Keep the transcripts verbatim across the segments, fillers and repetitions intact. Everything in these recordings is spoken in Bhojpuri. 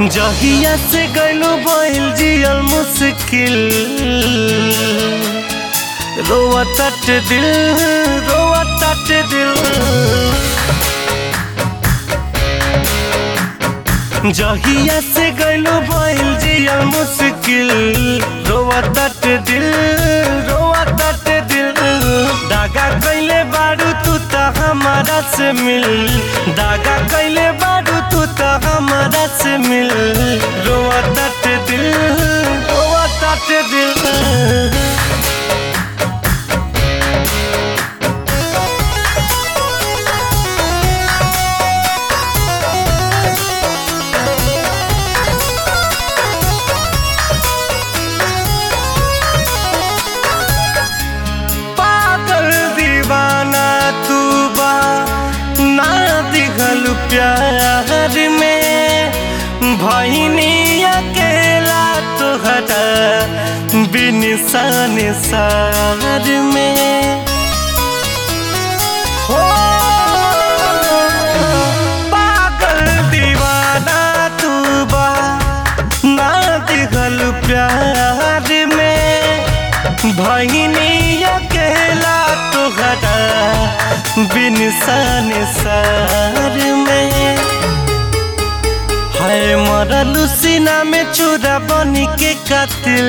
जहिया से गइलो भइल जियल मुश्किल, रोआ तट दिल रोआ तट दिल। जहिया से गइलो भइल जियल मुश्किल, रोआ तट दिल रोआ तट दिल। दागा कइले बारू तू त हमारा से मिल, दागा कइले बारू तू त हमारा से मिल। रोआ तट दिल रोआ तट दिल। प्यार में भइनी अकेला तोहरा बिन सन सार में। हो पागल दीवाना तू बा ना दिखल प्यार में भइनी अकेला तोहरा बिन सन सार में। हाय मरलू सीना में चूरा बनी के कातिल,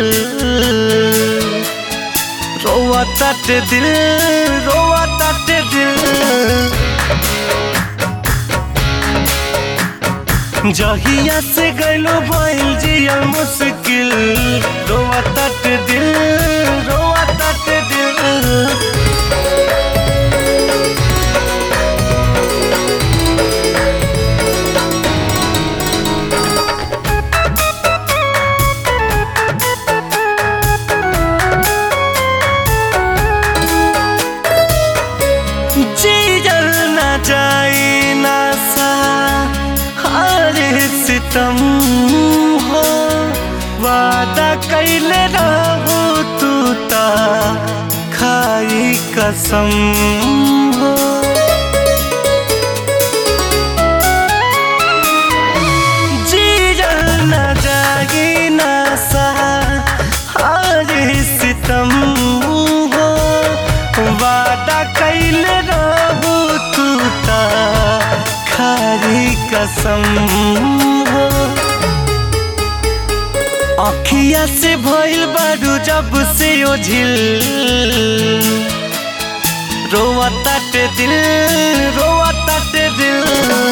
रोआ तट दिल रोआ तट दिल। जहिया से गइलो भइल जियल मुश्किल, रोआ तट दिल रोआ तट दिल। जाई ना सा हरे सितम हो, वादा कइले रहू तू ता खाई कसम हो। जीजल ना जाई ना सा हरे सितम हो, वादा कइले रहू खारी कसम हो। अखिया से भइल बारू जब से ओझिल, रोआ तट दिल रोआ तट दिल।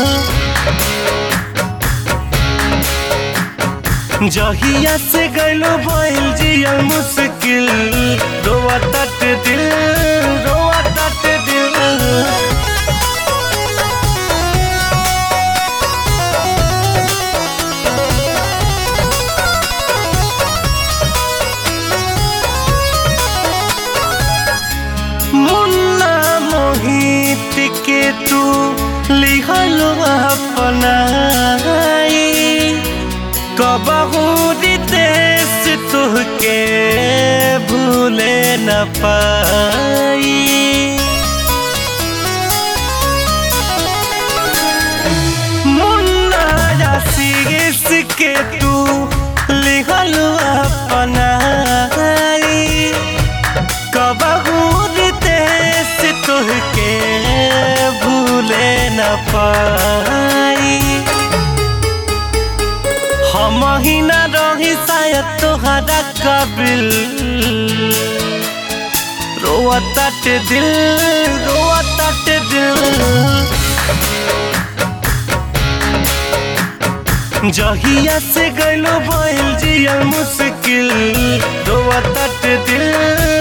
जहिया से गइलो भइल जियल मुश्किल, रोआ तट दिल रोआ तट दिल। के तू लिखलो अपनाई, कबहू देश तुहके भूले न पाई। मुन्ना यासीस के तू लिखलो अपनाई, कबहू देश तुहके भूले न पाई। हम ही न रही शायद तोहरा काबिल, रोआ तट दिल रोआ तट दिल। जहिया से गइलो भइल जियल मुश्किल, रोआ तट दिल